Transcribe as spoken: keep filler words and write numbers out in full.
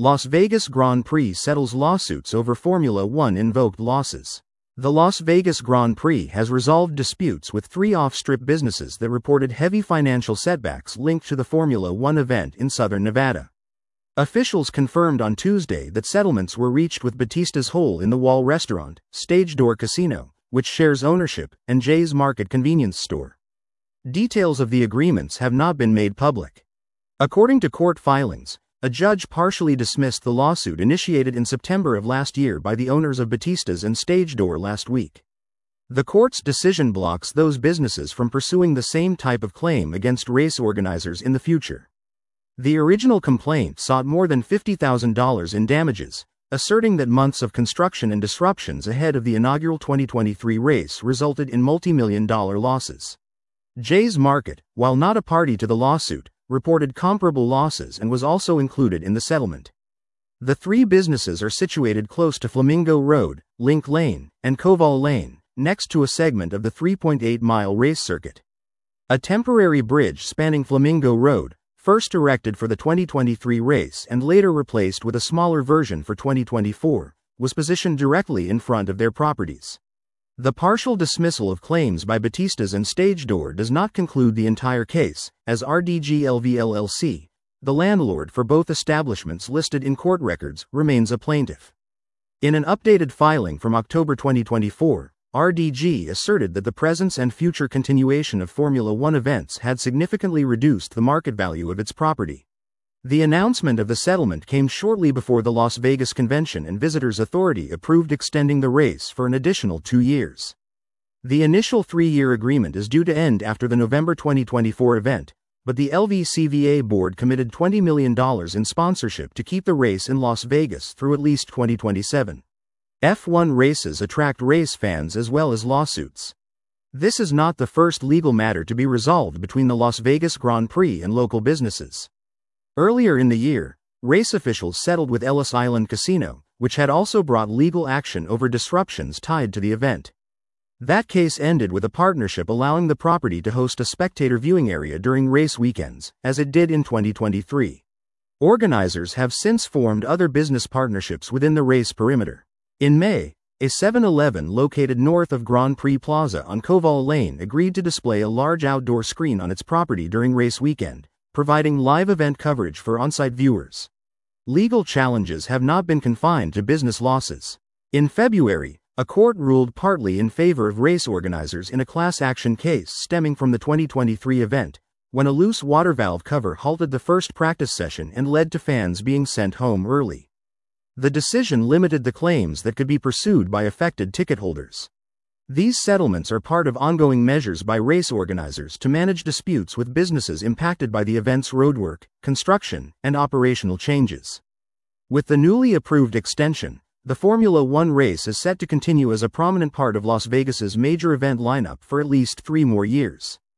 Las Vegas Grand Prix settles lawsuits over Formula One invoked losses. The Las Vegas Grand Prix has resolved disputes with three off-strip businesses that reported heavy financial setbacks linked to the Formula One event in southern Nevada. Officials confirmed on Tuesday that settlements were reached with Batista's Hole-in-the-Wall restaurant, Stage Door Casino, which shares ownership, and Jay's Market convenience store. Details of the agreements have not been made public. According to court filings, a judge partially dismissed the lawsuit initiated in September of last year by the owners of Batista's and Stage Door last week. The court's decision blocks those businesses from pursuing the same type of claim against race organizers in the future. The original complaint sought more than fifty thousand dollars in damages, asserting that months of construction and disruptions ahead of the inaugural twenty twenty-three race resulted in multi-million dollar losses. Jay's Market, while not a party to the lawsuit, reported comparable losses and was also included in the settlement. The three businesses are situated close to Flamingo Road, Link Lane, and Koval Lane, next to a segment of the three point eight mile race circuit. A temporary bridge spanning Flamingo Road, first erected for the twenty twenty-three race and later replaced with a smaller version for twenty twenty-four, was positioned directly in front of their properties. The partial dismissal of claims by Batista's and Stage Door does not conclude the entire case, as R D G L V L L C, the landlord for both establishments listed in court records, remains a plaintiff. In an updated filing from October twenty twenty-four, R D G asserted that the presence and future continuation of Formula One events had significantly reduced the market value of its property. The announcement of the settlement came shortly before the Las Vegas Convention and Visitors Authority approved extending the race for an additional two years. The initial three-year agreement is due to end after the November twenty twenty-four event, but the L V C V A board committed twenty million dollars in sponsorship to keep the race in Las Vegas through at least twenty twenty-seven. F one races attract race fans as well as lawsuits. This is not the first legal matter to be resolved between the Las Vegas Grand Prix and local businesses. Earlier in the year, race officials settled with Ellis Island Casino, which had also brought legal action over disruptions tied to the event. That case ended with a partnership allowing the property to host a spectator viewing area during race weekends, as it did in twenty twenty-three. Organizers have since formed other business partnerships within the race perimeter. In May, a seven eleven located north of Grand Prix Plaza on Koval Lane agreed to display a large outdoor screen on its property during race weekend, providing live event coverage for on-site viewers. Legal challenges have not been confined to business losses. In February, a court ruled partly in favor of race organizers in a class action case stemming from the twenty twenty-three event, when a loose water valve cover halted the first practice session and led to fans being sent home early. The decision limited the claims that could be pursued by affected ticket holders. These settlements are part of ongoing measures by race organizers to manage disputes with businesses impacted by the event's roadwork, construction, and operational changes. With the newly approved extension, the Formula One race is set to continue as a prominent part of Las Vegas's major event lineup for at least three more years.